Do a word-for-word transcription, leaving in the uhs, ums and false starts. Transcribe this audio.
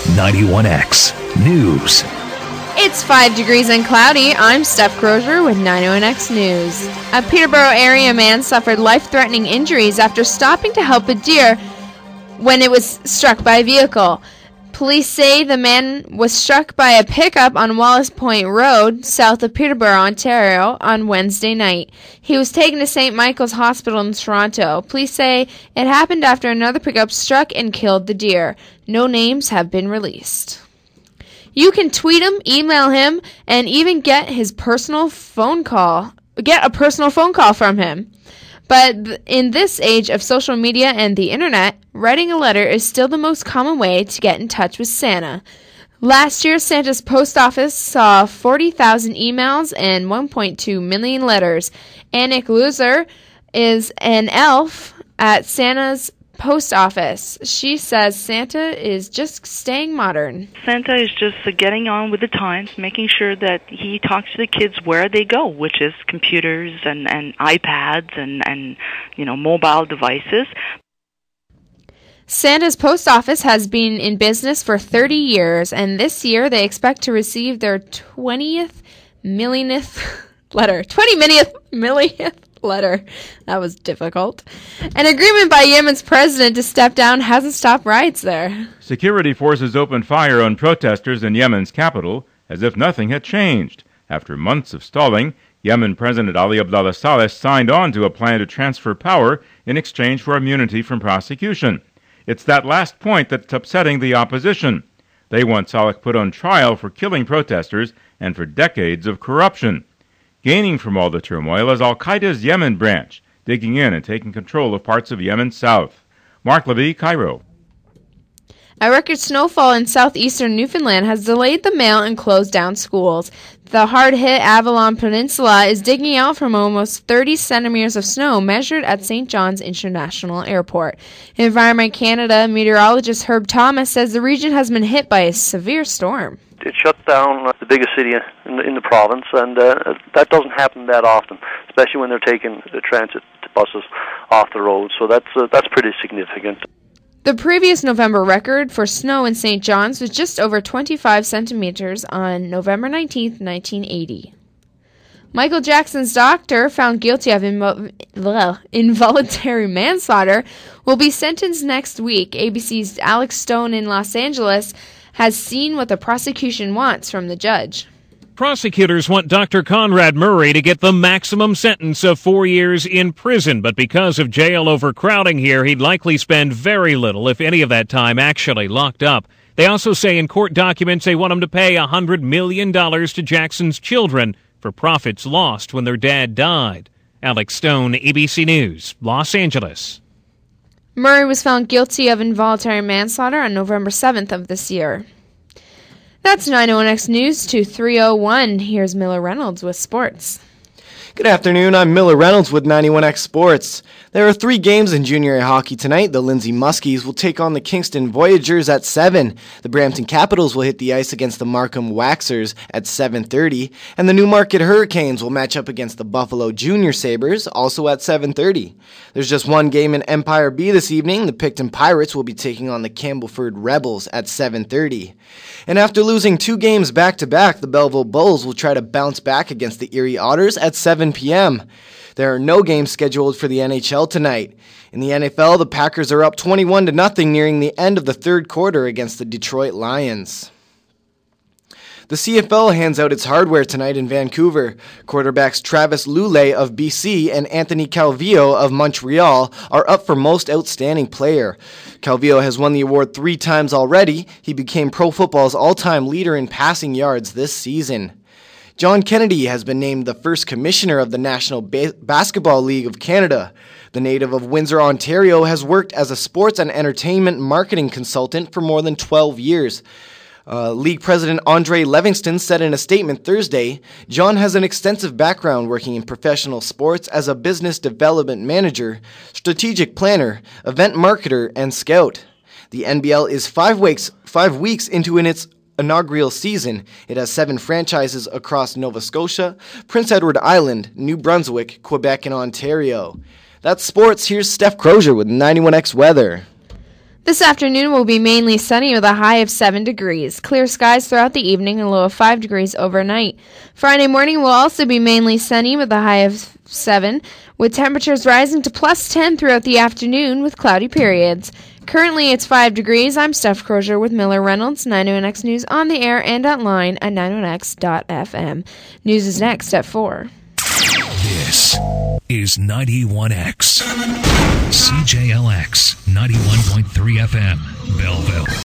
ninety-one X News. It's five degrees and cloudy. I'm Steph Crozier with ninety-one X News. A Peterborough area man suffered life-threatening injuries after stopping to help a deer when it was struck by a vehicle. Police say the man was struck by a pickup on Wallace Point Road, south of Peterborough, Ontario, on Wednesday night. He was taken to Saint Michael's Hospital in Toronto. Police say it happened after another pickup struck and killed the deer. No names have been released. You can tweet him, email him, and even get his personal phone call. Get a personal phone call from him. But in this age of social media and the internet, writing a letter is still the most common way to get in touch with Santa. Last year, Santa's post office saw forty thousand emails and one point two million letters. Anik Loser is an elf at Santa's post office. She says Santa is just staying modern. Santa is just uh, getting on with the times, making sure that he talks to the kids where they go, which is computers and, and iPads and, and, you know, mobile devices. Santa's post office has been in business for thirty years, and this year they expect to receive their twentieth millionth letter. twenty millionth millionth letter. That was difficult. An agreement by Yemen's president to step down hasn't stopped riots there. Security forces opened fire on protesters in Yemen's capital as if nothing had changed. After months of stalling, Yemen President Ali Abdullah Saleh signed on to a plan to transfer power in exchange for immunity from prosecution. It's that last point that's upsetting the opposition. They want Saleh put on trial for killing protesters and for decades of corruption. Gaining from all the turmoil is al-Qaeda's Yemen branch, digging in and taking control of parts of Yemen's south. Mark Levy, Cairo. A record snowfall in southeastern Newfoundland has delayed the mail and closed down schools. The hard-hit Avalon Peninsula is digging out from almost thirty centimeters of snow measured at Saint John's International Airport. Environment Canada meteorologist Herb Thomas says the region has been hit by a severe storm. It shut down the biggest city in the, in the province, and uh, that doesn't happen that often, especially when they're taking the transit buses off the road. So that's uh, that's pretty significant. The previous November record for snow in Saint John's was just over twenty-five centimeters on November nineteenth, nineteen eighty. Michael Jackson's doctor, found guilty of invo- involuntary manslaughter, will be sentenced next week. A B C's Alex Stone in Los Angeles has seen what the prosecution wants from the judge. Prosecutors want Doctor Conrad Murray to get the maximum sentence of four years in prison, but because of jail overcrowding here, he'd likely spend very little, if any of that time, actually locked up. They also say in court documents they want him to pay one hundred million dollars to Jackson's children for profits lost when their dad died. Alex Stone, A B C News, Los Angeles. Murray was found guilty of involuntary manslaughter on November seventh of this year. That's ninety-one X News to three oh one. Here's Miller Reynolds with sports. Good afternoon, I'm Miller Reynolds with ninety-one X Sports. There are three games in junior A hockey tonight. The Lindsay Muskies will take on the Kingston Voyagers at seven. The Brampton Capitals will hit the ice against the Markham Waxers at seven thirty. And the Newmarket Hurricanes will match up against the Buffalo Junior Sabres, also at seven thirty. There's just one game in Empire B this evening. The Picton Pirates will be taking on the Campbellford Rebels at seven thirty. And after losing two games back-to-back, the Belleville Bulls will try to bounce back against the Erie Otters at seven p.m. There are no games scheduled for the N H L tonight. In the N F L, the Packers are up twenty-one to nothing nearing the end of the third quarter against the Detroit Lions. The C F L hands out its hardware tonight in Vancouver. Quarterbacks Travis Lulay of B C and Anthony Calvillo of Montreal are up for Most Outstanding Player. Calvillo has won the award three times already. He became Pro Football's all-time leader in passing yards this season. John Kennedy has been named the first commissioner of the National ba- Basketball League of Canada. The native of Windsor, Ontario, has worked as a sports and entertainment marketing consultant for more than twelve years. Uh, League President Andre Livingston said in a statement Thursday, John has an extensive background working in professional sports as a business development manager, strategic planner, event marketer, and scout. The N B L is five weeks, five weeks into in its inaugural season. It has seven franchises across Nova Scotia, Prince Edward Island, New Brunswick, Quebec, and Ontario. That's sports. Here's Steph Crozier with ninety-one X Weather. This afternoon will be mainly sunny with a high of seven degrees. Clear skies throughout the evening and a low of five degrees overnight. Friday morning will also be mainly sunny with a high of seven, with temperatures rising to plus ten throughout the afternoon with cloudy periods. Currently it's five degrees. I'm Steph Crozier with Miller Reynolds, nine oh one X News on the air and online at nine oh one x dot f m. News is next at four. This is ninety-one X. C J L X ninety-one point three F M, Belleville.